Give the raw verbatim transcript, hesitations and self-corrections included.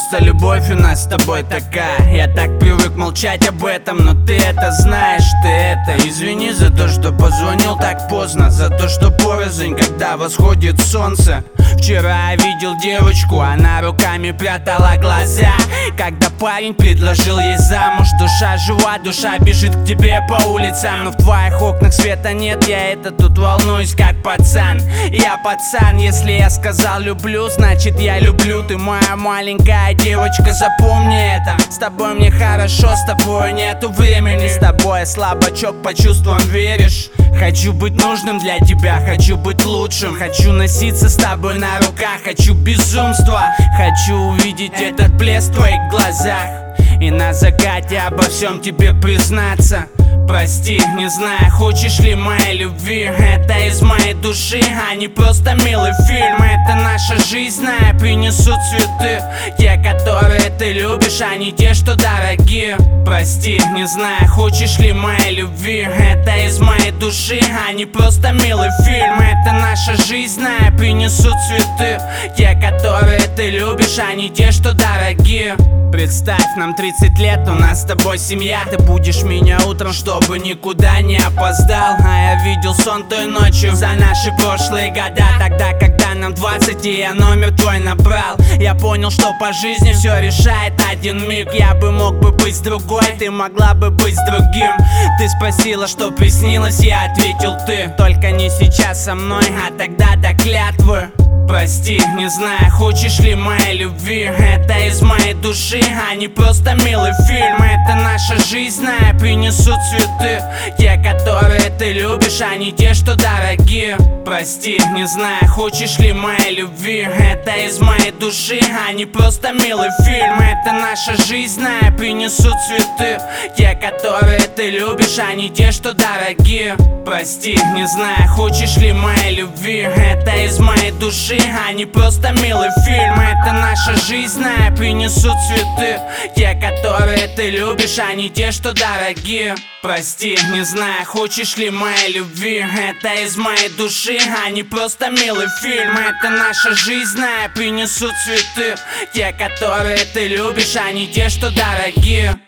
Просто любовь у нас с тобой такая. Я так привык молчать об этом, но ты это знаешь, ты это. Извини за то, что позвонил так поздно, за то, что порознь, когда восходит солнце. Вчера я видел девочку, она руками прятала глаза, когда парень предложил ей замуж. Душа жива, душа бежит к тебе по улицам, но в твоих окнах света нет. Я это тут волнуюсь как пацан. Я пацан, если я сказал люблю, значит я люблю. Ты моя маленькая девочка, запомни это. С тобой мне хорошо, с тобой нету времени. С тобой я слабачок, по чувствам веришь. Хочу быть нужным для тебя, хочу быть лучшим. Хочу носиться с тобой на руках, хочу безумства. Хочу увидеть этот блеск в твоих глазах и на закате обо всем тебе признаться. Прости, не знаю, хочешь ли моей любви. Это из моей души, а не просто милый фильм. Это наша жизнь, знаю, принесут цветы, те, которые ты любишь, а не те, что дорогие. Прости, не знаю, хочешь ли моей любви. Это из моей души, а не просто милый фильм. Это наша жизнь, знаю, принесут цветы, те, которые ты любишь, а не те, что дорогие. Представь, нам тридцать лет, у нас с тобой семья. Ты будешь меня утром, чтобы никуда не опоздал. А я видел сон той ночью за наши прошлые года. Тогда, когда нам двадцать, и я номер твой набрал. Я понял, что по жизни все решает один миг. Я бы мог бы быть с другой, ты могла бы быть с другим. Ты спросила, что приснилось, я ответил ты. Только не сейчас со мной, а тогда до клятвы. Прости, не знаю, хочешь ли моей любви. Это из моей души, а не просто милый фильм. Это наша жизнь, знаю, принесут цветы, те, которые ты любишь, а не те, что дорогие. Прости, не знаю, хочешь ли моей любви. Это из моей души, а не просто милый фильм. Это наша жизнь, знаю, принесут цветы, те, которые ты любишь, а не те, что дорогие. Прости, не знаю, хочешь ли моей любви. Это из моей души, а не просто милый фильм. Это наша жизнь, знаю, принесут цветы, те, которые ты любишь, а не те, что дорогие. Прости, не знаю, хочешь ли моей любви. Это из моей души, а не просто милый фильм. Это наша жизнь, знаю, принесут цветы, те, которые ты любишь, а не те, что дорогие.